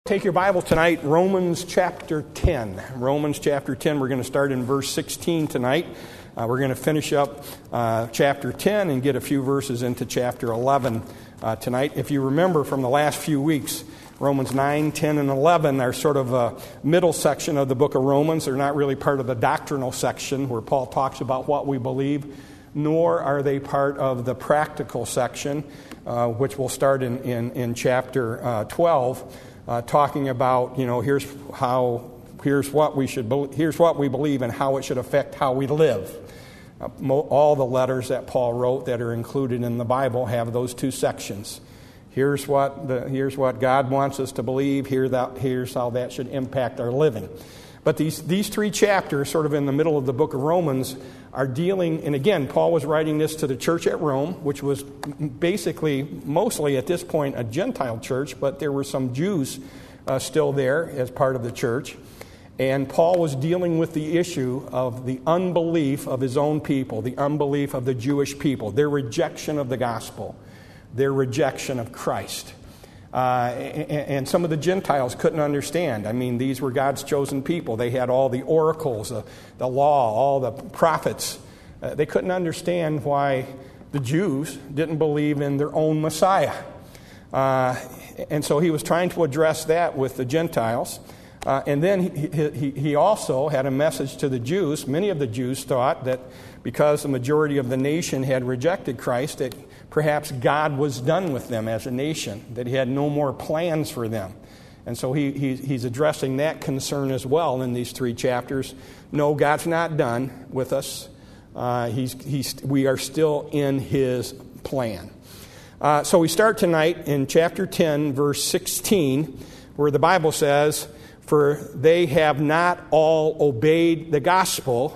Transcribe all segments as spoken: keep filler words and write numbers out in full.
Take your Bible tonight, Romans chapter ten. Romans chapter ten, we're going to start in verse sixteen tonight. Uh, we're going to finish up uh, chapter ten and get a few verses into chapter eleven uh, tonight. If you remember from the last few weeks, Romans nine, ten, and eleven are sort of a middle section of the book of Romans. They're not really part of the doctrinal section where Paul talks about what we believe, nor are they part of the practical section, uh, which will start in, in, in chapter uh, twelve. Uh, talking about, you know, here's how, here's what we should, be, here's what we believe and how it should affect how we live. Uh, mo- all the letters that Paul wrote that are included in the Bible have those two sections. Here's what the, here's what God wants us to believe. Here that, here's how that should impact our living. But these these three chapters, sort of in the middle of the book of Romans, are dealing, and again, Paul was writing this to the church at Rome, which was basically, mostly at this point, a Gentile church, but there were some Jews uh, still there as part of the church. And Paul was dealing with the issue of the unbelief of his own people, the unbelief of the Jewish people, their rejection of the gospel, their rejection of Christ. Uh, and, and some of the Gentiles couldn't understand. I mean, these were God's chosen people. They had all the oracles, uh, the law, all the prophets. Uh, they couldn't understand why the Jews didn't believe in their own Messiah. Uh, and so he was trying to address that with the Gentiles. Uh, and then he, he, he also had a message to the Jews. Many of the Jews thought that because the majority of the nation had rejected Christ, that perhaps God was done with them as a nation, that he had no more plans for them. And so he, he he's addressing that concern as well in these three chapters. No, God's not done with us. Uh, he's, he's, we are still in his plan. Uh, so we start tonight in chapter ten, verse sixteen, where the Bible says, "For they have not all obeyed the gospel.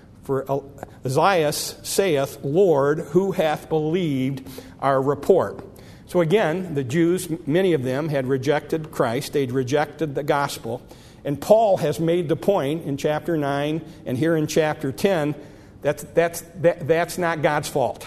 For Isaiah saith, Lord, who hath believed our report?" So again, the Jews, many of them, had rejected Christ. They'd rejected the gospel. And Paul has made the point in chapter nine and here in chapter ten that that's, that, that's not God's fault.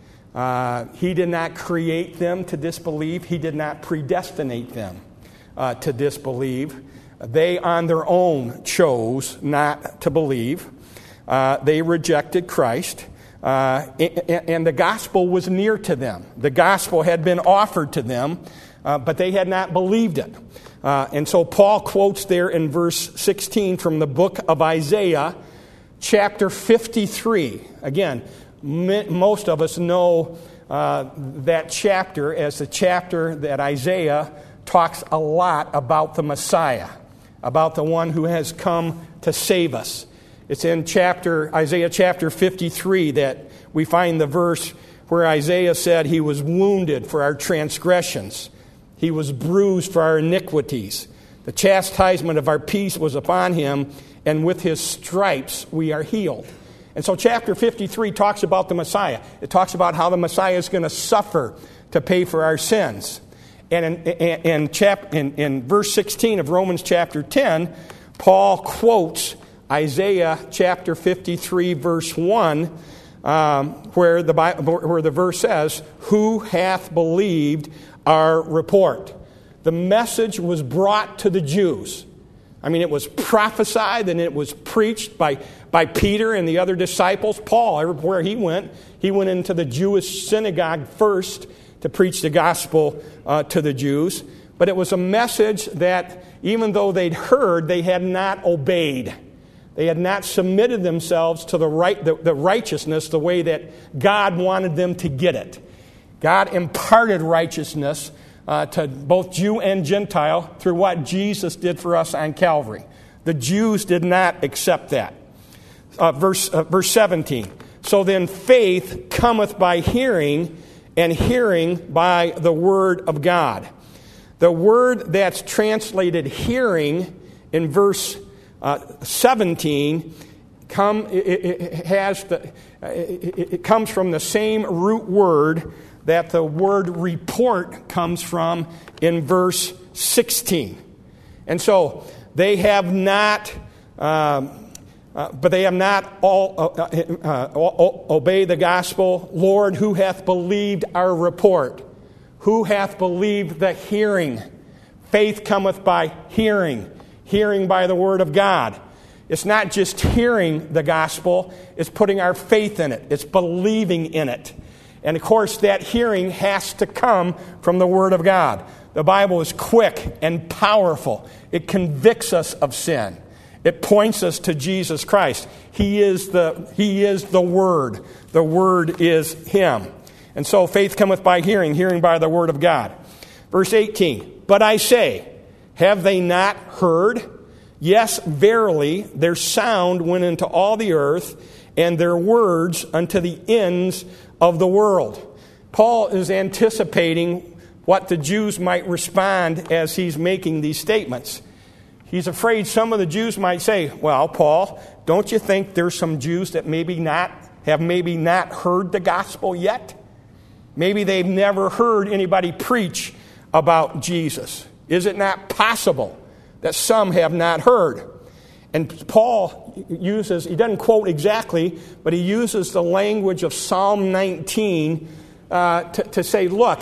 Uh, he did not create them to disbelieve. He did not predestinate them uh, to disbelieve. They on their own chose not to believe. Uh, they rejected Christ, uh, and, and the gospel was near to them. The gospel had been offered to them, uh, but they had not believed it. Uh, and so Paul quotes there in verse sixteen from the book of Isaiah, chapter fifty-three. Again, m- most of us know uh, that chapter as the chapter that Isaiah talks a lot about the Messiah, about the one who has come to save us. It's in chapter Isaiah chapter fifty-three that we find the verse where Isaiah said, "He was wounded for our transgressions. He was bruised for our iniquities. The chastisement of our peace was upon him, and with his stripes we are healed." And so chapter fifty-three talks about the Messiah. It talks about how the Messiah is going to suffer to pay for our sins. And in, in, in, chap, in, in verse sixteen of Romans chapter ten, Paul quotes Isaiah chapter fifty-three, verse one, um, where the where the verse says, "Who hath believed our report?" The message was brought to the Jews. I mean, it was prophesied and it was preached by, by Peter and the other disciples. Paul, everywhere he went, he went into the Jewish synagogue first to preach the gospel uh, to the Jews. But it was a message that, even though they'd heard, they had not obeyed. They had not submitted themselves to the right, the, the righteousness the way that God wanted them to get it. God imparted righteousness uh, to both Jew and Gentile through what Jesus did for us on Calvary. The Jews did not accept that. Uh, verse, uh, verse seventeen. "So then faith cometh by hearing, and hearing by the word of God." The word that's translated hearing in verse Uh, seventeen come it, it has the it, it comes from the same root word that the word report comes from in verse sixteen, and so they have not, um, uh, but they have not all uh, uh, uh, obeyed the gospel. Lord, who hath believed our report? Who hath believed the hearing Faith cometh by hearing, hearing by the word of God. It's not just hearing the gospel, it's putting our faith in it. It's believing in it. And of course, that hearing has to come from the word of God. The Bible is quick and powerful. It convicts us of sin. It points us to Jesus Christ. He is the, he is the Word. The Word is Him. And so faith cometh by hearing, hearing by the Word of God. Verse eighteen, but I say, have they not heard? Yes, verily, their sound went into all the earth, and their words unto the ends of the world. Paul is anticipating what the Jews might respond as he's making these statements. He's afraid some of the Jews might say, well, Paul, don't you think there's some Jews that maybe not have maybe not heard the gospel yet? Maybe they've never heard anybody preach about Jesus. Is it not possible that some have not heard? And Paul uses, he doesn't quote exactly, but he uses the language of Psalm nineteen uh, to, to say, look,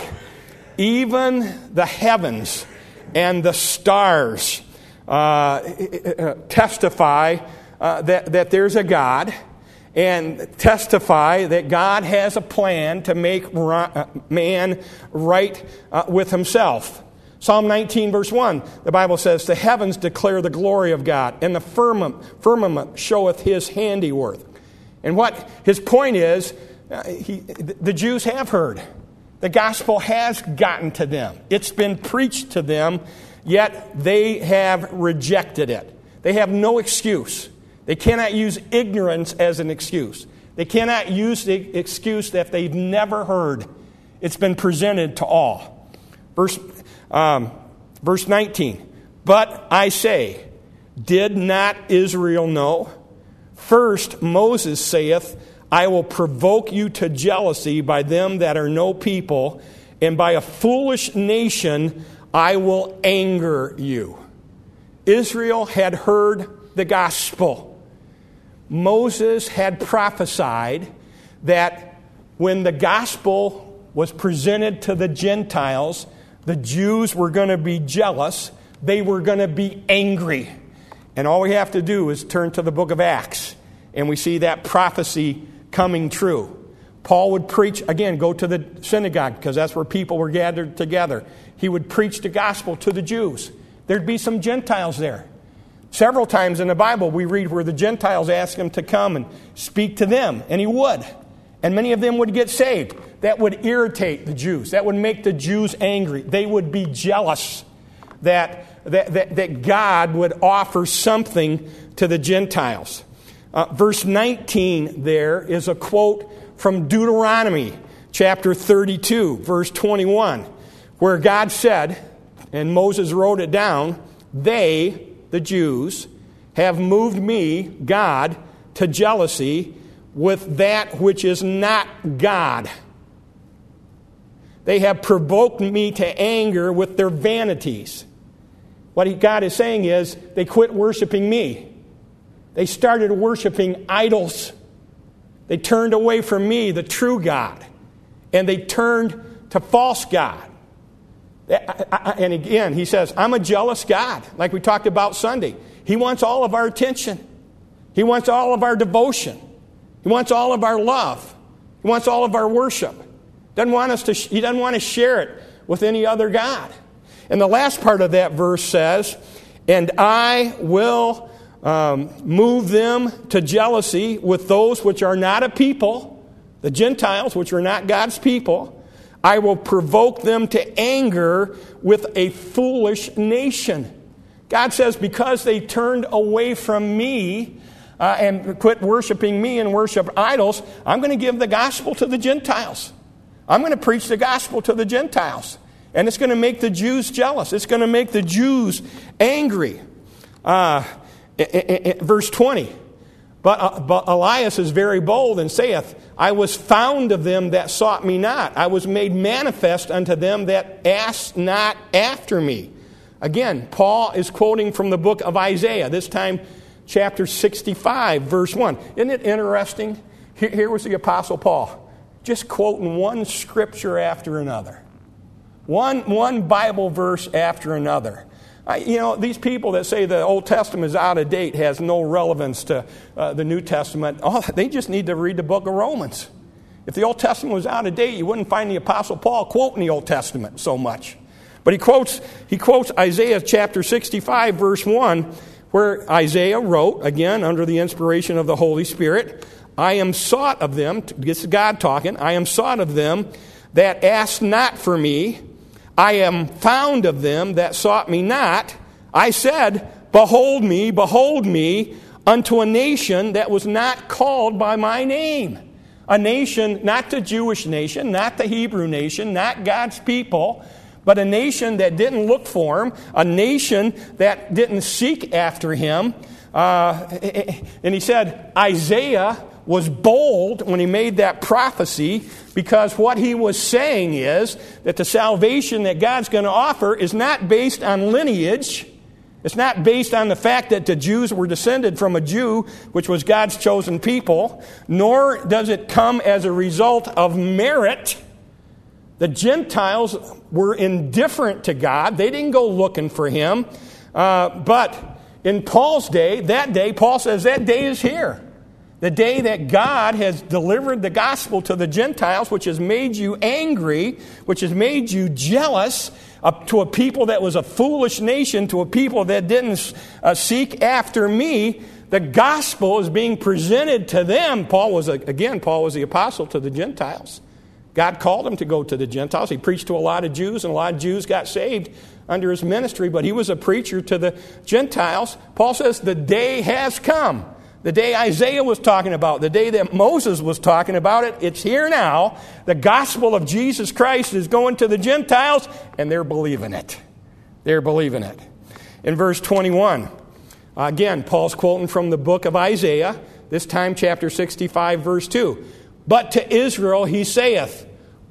even the heavens and the stars uh, testify uh, that, that there's a God, and testify that God has a plan to make man right uh, with himself. Psalm nineteen, verse one, the Bible says, the heavens declare the glory of God, and the firmament, firmament showeth his handiwork. And what his point is, uh, he, the Jews have heard. The gospel has gotten to them. It's been preached to them, yet they have rejected it. They have no excuse. They cannot use ignorance as an excuse. They cannot use the excuse that they've never heard. It's been presented to all. Verse, um, verse nineteen, but I say, did not Israel know? First Moses saith, I will provoke you to jealousy by them that are no people, and by a foolish nation I will anger you. Israel had heard the gospel. Moses had prophesied that when the gospel was presented to the Gentiles, the Jews were going to be jealous. They were going to be angry. And all we have to do is turn to the book of Acts, and we see that prophecy coming true. Paul would preach, again, go to the synagogue, because that's where people were gathered together. He would preach the gospel to the Jews. There'd be some Gentiles there. Several times in the Bible we read where the Gentiles asked him to come and speak to them, and he would. And many of them would get saved. That would irritate the Jews. That would make the Jews angry. They would be jealous that, that, that, that God would offer something to the Gentiles. Uh, verse nineteen there is a quote from Deuteronomy chapter thirty-two, verse twenty-one, where God said, and Moses wrote it down, they, the Jews, have moved me, God, to jealousy with that which is not God. They have provoked me to anger with their vanities. What God is saying is, they quit worshiping me. They started worshiping idols. They turned away from me, the true God, and they turned to false God. And again, he says, I'm a jealous God, like we talked about Sunday. He wants all of our attention. He wants all of our devotion. He wants all of our love. He wants all of our worship. Doesn't want us to, he doesn't want to share it with any other God. And the last part of that verse says, and I will um, move them to jealousy with those which are not a people, the Gentiles, which are not God's people. I will provoke them to anger with a foolish nation. God says, because they turned away from me uh, and quit worshiping me and worship idols, I'm going to give the gospel to the Gentiles. I'm going to preach the gospel to the Gentiles. And it's going to make the Jews jealous. It's going to make the Jews angry. Uh, verse twenty. But, uh, but Elias is very bold and saith, I was found of them that sought me not. I was made manifest unto them that asked not after me. Again, Paul is quoting from the book of Isaiah, this time chapter sixty-five, verse one. Isn't it interesting? Here, here was the Apostle Paul, just quoting one scripture after another. One, one Bible verse after another. I, you know, these people that say the Old Testament is out of date, has no relevance to uh, the New Testament, oh, they just need to read the book of Romans. If the Old Testament was out of date, you wouldn't find the Apostle Paul quoting the Old Testament so much. But he quotes, he quotes Isaiah chapter sixty-five, verse one, where Isaiah wrote, again, under the inspiration of the Holy Spirit, I am sought of them, this is God talking, I am sought of them that asked not for me. I am found of them that sought me not. I said, behold me, behold me, unto a nation that was not called by my name. A nation, not the Jewish nation, not the Hebrew nation, not God's people, but a nation that didn't look for him, a nation that didn't seek after him. Uh, and he said, Isaiah was bold when he made that prophecy, because what he was saying is that the salvation that God's going to offer is not based on lineage. It's not based on the fact that the Jews were descended from a Jew, which was God's chosen people, nor does it come as a result of merit. The Gentiles were indifferent to God. They didn't go looking for him. Uh, but in Paul's day, that day, Paul says that day is here. The day that God has delivered the gospel to the Gentiles, which has made you angry, which has made you jealous, up to a people that was a foolish nation, to a people that didn't uh, seek after me. The gospel is being presented to them. Paul was, a, again, Paul was the apostle to the Gentiles. God called him to go to the Gentiles. He preached to a lot of Jews, and a lot of Jews got saved under his ministry, but he was a preacher to the Gentiles. Paul says the day has come. The day Isaiah was talking about, the day that Moses was talking about it, it's here now. The gospel of Jesus Christ is going to the Gentiles, and they're believing it. They're believing it. In verse twenty-one, again, Paul's quoting from the book of Isaiah, this time chapter sixty-five, verse two. But to Israel he saith,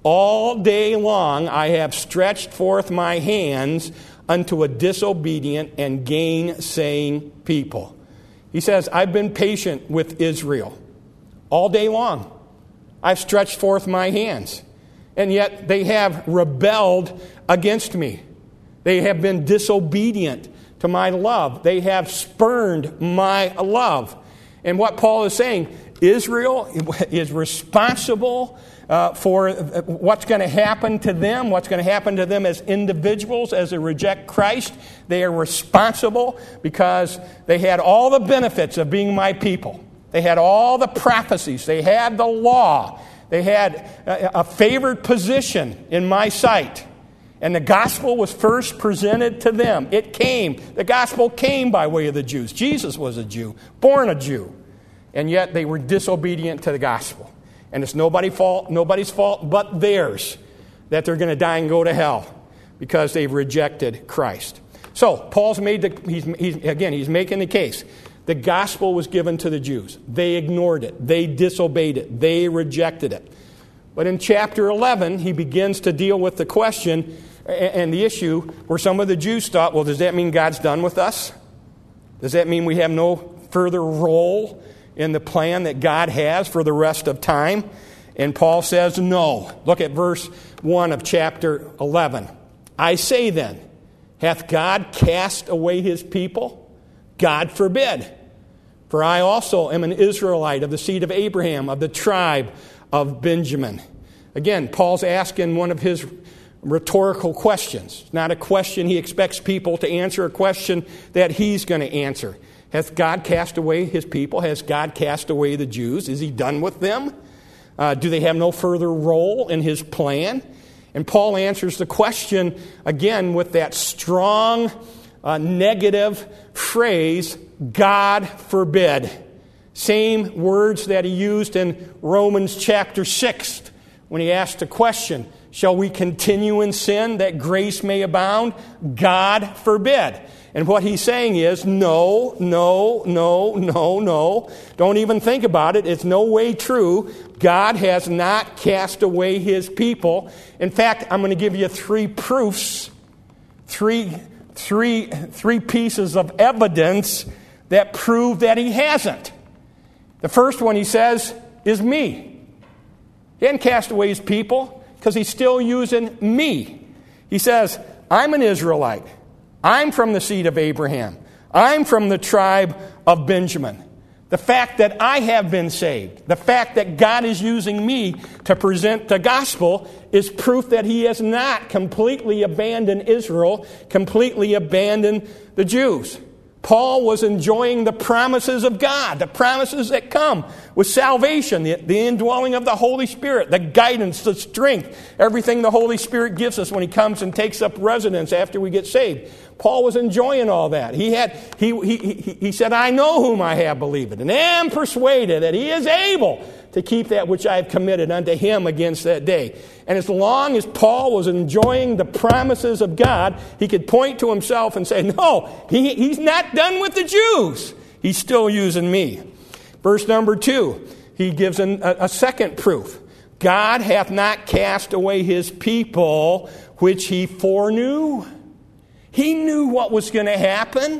all day long I have stretched forth my hands unto a disobedient and gainsaying people. He says, I've been patient with Israel all day long. I've stretched forth my hands. And yet they have rebelled against me. They have been disobedient to my love. They have spurned my love. And what Paul is saying, Israel is responsible uh, for what's going to happen to them, what's going to happen to them as individuals as they reject Christ. They are responsible because they had all the benefits of being my people. They had all the prophecies. They had the law. They had a, a favored position in my sight. And the gospel was first presented to them. It came. The gospel came by way of the Jews. Jesus was a Jew, born a Jew. And yet they were disobedient to the gospel. And it's nobody's fault, nobody's fault but theirs that they're going to die and go to hell because they've rejected Christ. So Paul's made the, he's, he's, again, he's making the case. The gospel was given to the Jews. They ignored it. They disobeyed it. They rejected it. But in chapter eleven, he begins to deal with the question and the issue where some of the Jews thought, well, does that mean God's done with us? Does that mean we have no further role in the plan that God has for the rest of time? And Paul says no. Look at verse one of chapter eleven. I say then, hath God cast away his people? God forbid. For I also am an Israelite of the seed of Abraham, of the tribe of Benjamin. Again, Paul's asking one of his rhetorical questions. It's not a question he expects people to answer, a question that he's going to answer. Hath God cast away his people? Has God cast away the Jews? Is he done with them? Uh, do they have no further role in his plan? And Paul answers the question again with that strong uh, negative phrase, God forbid. Same words that he used in Romans chapter six when he asked the question, shall we continue in sin that grace may abound? God forbid. And what he's saying is, no, no, no, no, no. Don't even think about it. It's no way true. God has not cast away his people. In fact, I'm going to give you three proofs, three, three, three pieces of evidence that prove that he hasn't. The first one, he says, is me. He hasn't cast away his people because he's still using me. He says, I'm an Israelite. I'm from the seed of Abraham. I'm from the tribe of Benjamin. The fact that I have been saved, the fact that God is using me to present the gospel is proof that he has not completely abandoned Israel, completely abandoned the Jews. Paul was enjoying the promises of God, the promises that come with salvation, the, the indwelling of the Holy Spirit, the guidance, the strength, everything the Holy Spirit gives us when he comes and takes up residence after we get saved. Paul was enjoying all that. He had he he he, he said, I know whom I have believed, and am persuaded that he is able to keep that which I have committed unto him against that day. And as long as Paul was enjoying the promises of God, he could point to himself and say, no, he, he's not done with the Jews. He's still using me. Verse number two, he gives an, a, a second proof. God hath not cast away his people, which he foreknew. He knew what was going to happen.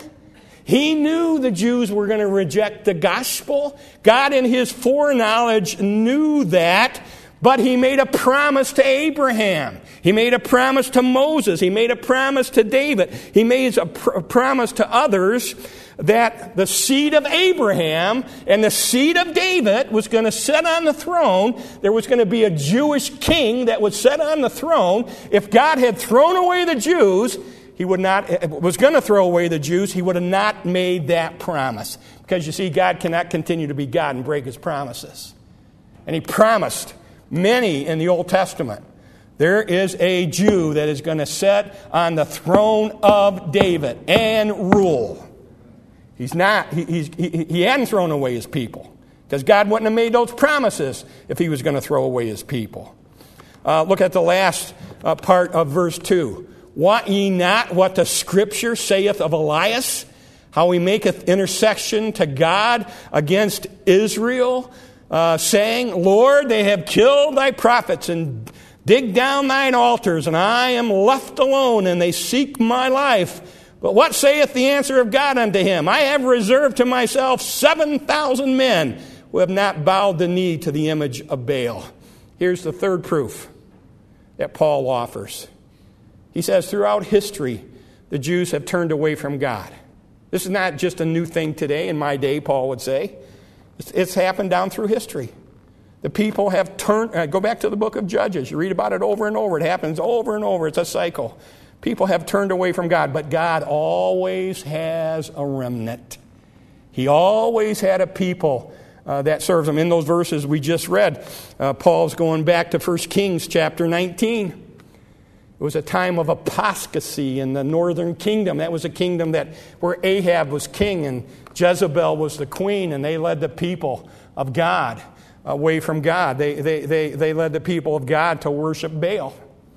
He knew the Jews were going to reject the gospel. God in his foreknowledge knew that, but he made a promise to Abraham. He made a promise to Moses. He made a promise to David. He made a, pr- a promise to others that the seed of Abraham and the seed of David was going to sit on the throne. There was going to be a Jewish king that would sit on the throne. If God had thrown away the Jews, He would not was going to throw away the Jews. He would have not made that promise. Because you see, God cannot continue to be God and break his promises. And he promised many in the Old Testament. There is a Jew that is going to sit on the throne of David and rule. He's not, he, he's, he, he hadn't thrown away his people. Because God wouldn't have made those promises if he was going to throw away his people. Uh, look at the last uh, part of verse two. Wot ye not what the Scripture saith of Elias, how he maketh intercession to God against Israel, uh, saying, Lord, they have killed thy prophets and dig down thine altars, and I am left alone, and they seek my life. But what saith the answer of God unto him? I have reserved to myself seven thousand men who have not bowed the knee to the image of Baal. Here's the third proof that Paul offers. He says, throughout history, the Jews have turned away from God. This is not just a new thing today, in my day, Paul would say. It's, it's happened down through history. The people have turned, uh, go back to the book of Judges. You read about it over and over. It happens over and over. It's a cycle. People have turned away from God, but God always has a remnant. He always had a people uh, that serves him. In those verses we just read, uh, Paul's going back to First Kings chapter nineteen. It was a time of apostasy in the northern kingdom. That was a kingdom that where Ahab was king and Jezebel was the queen, and they led the people of God away from God. They, they, they, they led the people of God to worship Baal.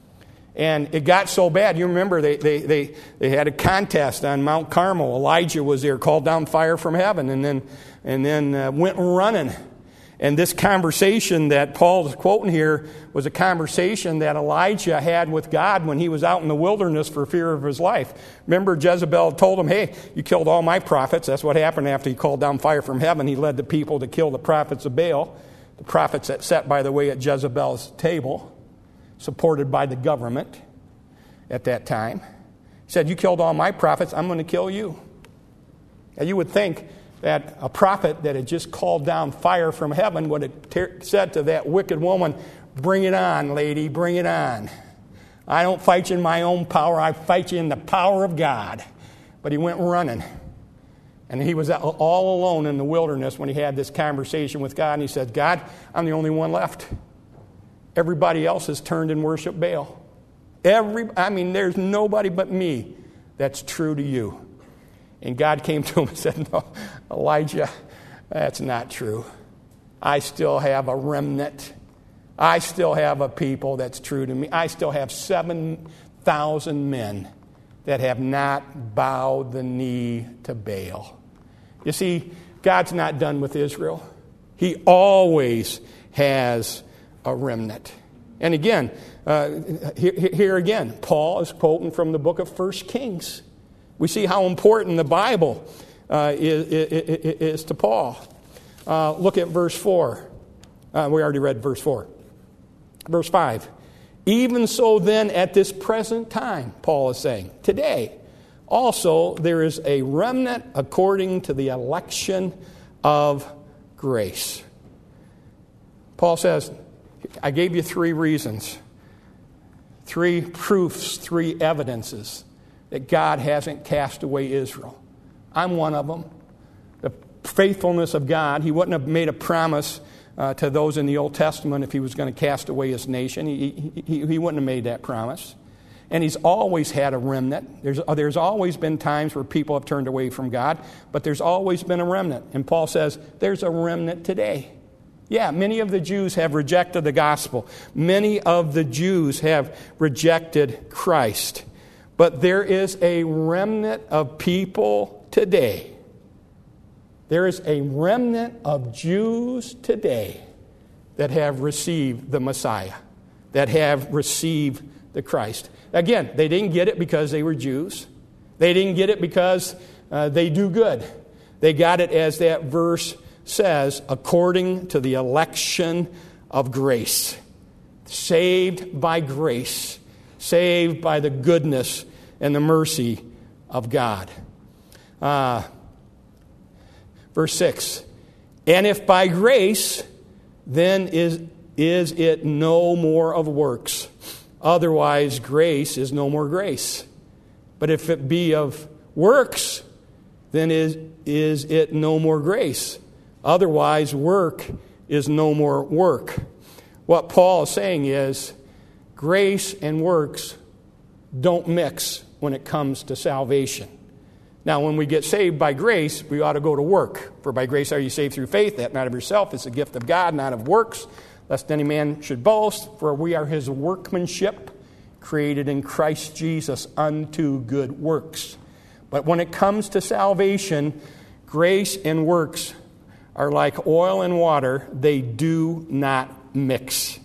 And it got so bad. You remember they, they, they, they had a contest on Mount Carmel. Elijah was there, called down fire from heaven, and then, and then uh, went running. And this conversation that Paul is quoting here was a conversation that Elijah had with God when he was out in the wilderness for fear of his life. Remember, Jezebel told him, hey, you killed all my prophets. That's what happened after he called down fire from heaven. He led the people to kill the prophets of Baal, the prophets that sat, by the way, at Jezebel's table, supported by the government at that time. He said, you killed all my prophets, I'm going to kill you. Now, you would think that a prophet that had just called down fire from heaven would have ter- said to that wicked woman, bring it on, lady, bring it on. I don't fight you in my own power, I fight you in the power of God. But he went running. And he was all alone in the wilderness when he had this conversation with God. And he said, God, I'm the only one left. Everybody else has turned and worshiped Baal. Every, I mean, there's nobody but me that's true to you. And God came to him and said, no, Elijah, that's not true. I still have a remnant. I still have a people that's true to me. I still have seven thousand men that have not bowed the knee to Baal. You see, God's not done with Israel. He always has a remnant. And again, uh, here, here again, Paul is quoting from the book of First Kings. We see how important the Bible uh, is, is, is to Paul. Uh, look at verse four. Uh, we already read verse four. Verse five. Even so then, at this present time, Paul is saying, today, also there is a remnant according to the election of grace. Paul says, I gave you three reasons, three proofs, three evidences that God hasn't cast away Israel. I'm one of them. The faithfulness of God. He wouldn't have made a promise uh, to those in the Old Testament if he was going to cast away his nation. He, he, he wouldn't have made that promise. And he's always had a remnant. There's, there's always been times where people have turned away from God, but there's always been a remnant. And Paul says, there's a remnant today. Yeah, many of the Jews have rejected the gospel. Many of the Jews have rejected Christ. But there is a remnant of people today. There is a remnant of Jews today that have received the Messiah, that have received the Christ. Again, they didn't get it because they were Jews. They didn't get it because uh, they do good. They got it, as that verse says, according to the election of grace. Saved by grace. Saved by the goodness and the mercy of God. Uh, verse six. And if by grace, then is, is it no more of works. Otherwise, grace is no more grace. But if it be of works, then is, is it no more grace. Otherwise, work is no more work. What Paul is saying is, grace and works don't mix when it comes to salvation. Now, when we get saved by grace, we ought to go to work. For by grace are you saved through faith, that not of yourself, it's a gift of God, not of works, lest any man should boast. For we are his workmanship, created in Christ Jesus unto good works. But when it comes to salvation, grace and works are like oil and water. They do not mix.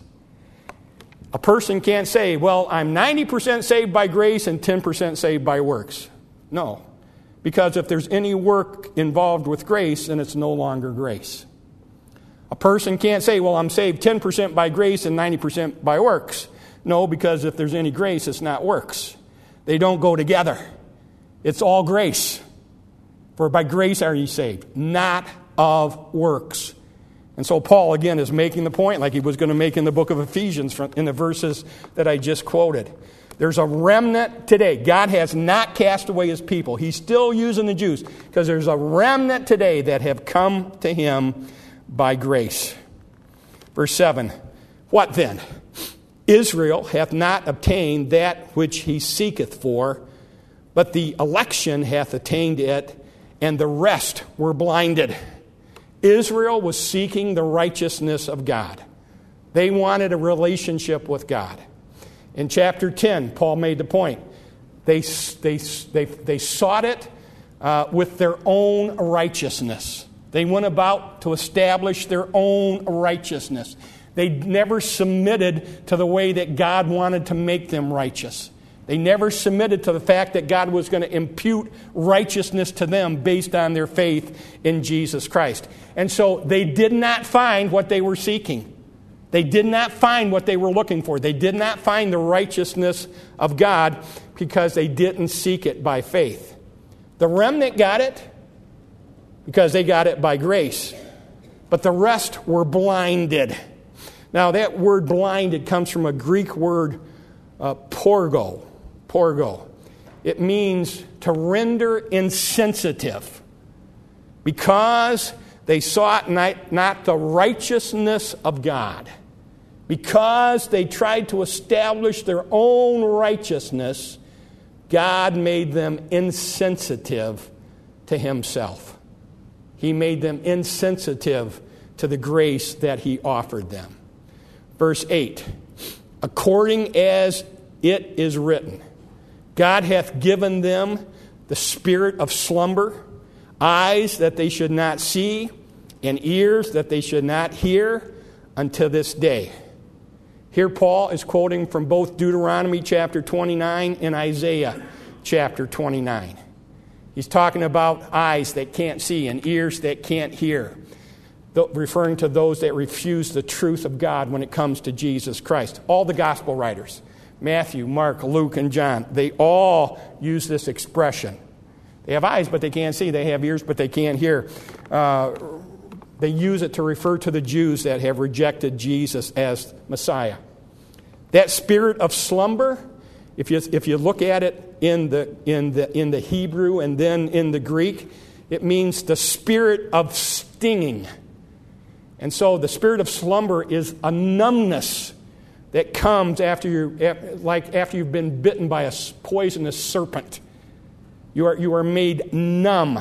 A person can't say, well, I'm ninety percent saved by grace and ten percent saved by works. No. Because if there's any work involved with grace, then it's no longer grace. A person can't say, well, I'm saved ten percent by grace and ninety percent by works. No, because if there's any grace, it's not works. They don't go together. It's all grace. For by grace are ye saved, not of works. And so Paul, again, is making the point, like he was going to make in the book of Ephesians in the verses that I just quoted. There's a remnant today. God has not cast away his people. He's still using the Jews because there's a remnant today that have come to him by grace. Verse seven, what then? Israel hath not obtained that which he seeketh for, but the election hath attained it, and the rest were blinded. Israel was seeking the righteousness of God. They wanted a relationship with God. In chapter ten, Paul made the point. They, they, they, they sought it uh, with their own righteousness. They went about to establish their own righteousness. They never submitted to the way that God wanted to make them righteous. They never submitted to the fact that God was going to impute righteousness to them based on their faith in Jesus Christ. And so they did not find what they were seeking. They did not find what they were looking for. They did not find the righteousness of God because they didn't seek it by faith. The remnant got it because they got it by grace. But the rest were blinded. Now that word blinded comes from a Greek word, uh, porgo. Porgo. It means to render insensitive. Because they sought not, not the righteousness of God. Because they tried to establish their own righteousness, God made them insensitive to himself. He made them insensitive to the grace that he offered them. Verse eight, according as it is written, God hath given them the spirit of slumber, eyes that they should not see, and ears that they should not hear, until this day. Here Paul is quoting from both Deuteronomy chapter twenty-nine and Isaiah chapter twenty-nine. He's talking about eyes that can't see and ears that can't hear. referring to those that refuse the truth of God when it comes to Jesus Christ. All the gospel writers, Matthew, Mark, Luke, and John, they all use this expression. They have eyes, but they can't see. They have ears, but they can't hear. Uh, they use it to refer to the Jews that have rejected Jesus as Messiah. That spirit of slumber, if you if you look at it in the in the in the Hebrew and then in the Greek, it means the spirit of stinging. And so the spirit of slumber is a numbness that comes after you like after you've been bitten by a poisonous serpent. You are you are made numb.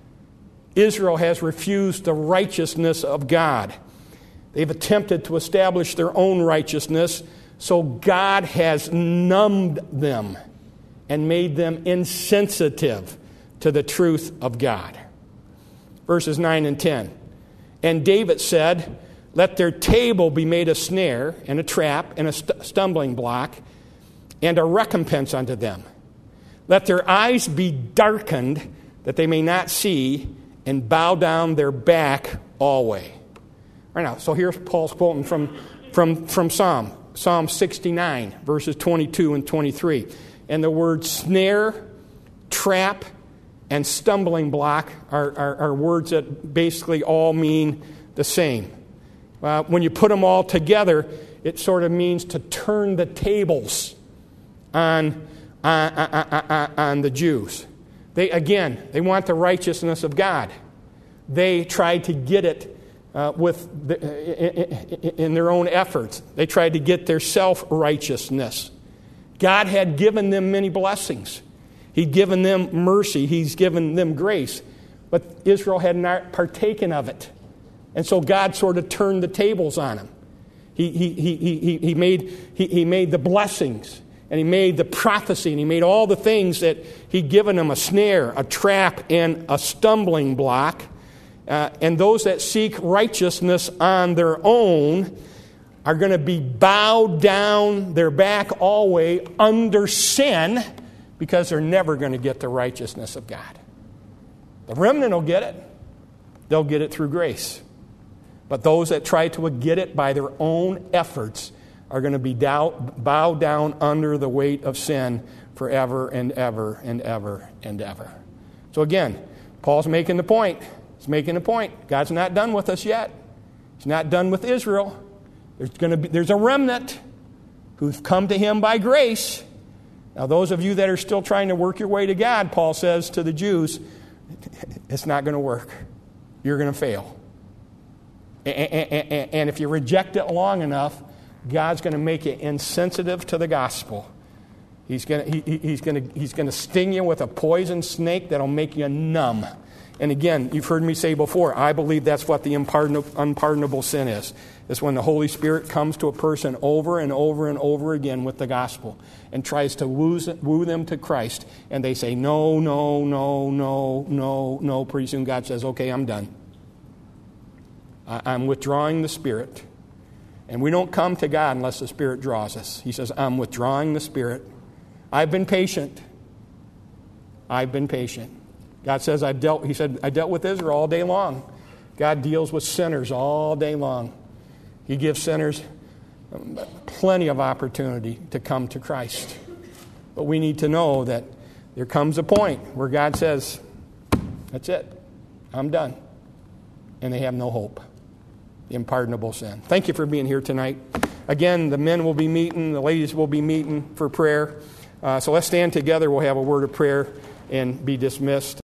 Israel has refused the righteousness of God. They've attempted to establish their own righteousness, so God has numbed them and made them insensitive to the truth of God. Verses nine and ten. And David said, "Let their table be made a snare and a trap and a st- stumbling block and a recompense unto them. Let their eyes be darkened that they may not see, and bow down their back always." Right now, so here's Paul's quoting from, from, from Psalm, Psalm sixty-nine, verses twenty-two and twenty-three. And the words snare, trap, and stumbling block are, are, are words that basically all mean the same. Uh, when you put them all together, it sort of means to turn the tables on, on, on, on the Jews. They, again, they want the righteousness of God. They tried to get it uh, with the, in, in their own efforts. They tried to get their self-righteousness. God had given them many blessings. He'd given them mercy. He's given them grace. But Israel had not partaken of it. And so God sort of turned the tables on them. He, he, he, he, he, made, he, he made the blessings, and he made the prophecy, and he made all the things that he'd given them, a snare, a trap, and a stumbling block. Uh, and those that seek righteousness on their own are going to be bowed down their back always under sin, because they're never going to get the righteousness of God. The remnant will get it. They'll get it through grace. But those that try to get it by their own efforts are going to be bowed bow down under the weight of sin forever and ever and ever and ever. So again, Paul's making the point. He's making the point. God's not done with us yet. He's not done with Israel. There's going to be there's a remnant who've come to him by grace. Now, those of you that are still trying to work your way to God, Paul says to the Jews, it's not going to work. You're going to fail. And if you reject it long enough, God's going to make you insensitive to the gospel. He's going to, he, he's going to, he's going to sting you with a poison snake that'll make you numb. And again, you've heard me say before, I believe that's what the unpardonable, unpardonable sin is. It's when the Holy Spirit comes to a person over and over and over again with the gospel and tries to woo, woo them to Christ. And they say, no, no, no, no, no, no. Pretty soon God says, okay, I'm done. I, I'm withdrawing the Spirit. And we don't come to God unless the Spirit draws us. He says, I'm withdrawing the Spirit. I've been patient. I've been patient. God says, I dealt, he said, I dealt with Israel all day long. God deals with sinners all day long. He gives sinners plenty of opportunity to come to Christ. But we need to know that there comes a point where God says, that's it. I'm done. And they have no hope. The unpardonable sin. Thank you for being here tonight. Again, the men will be meeting. The ladies will be meeting for prayer. Uh, so let's stand together. We'll have a word of prayer and be dismissed.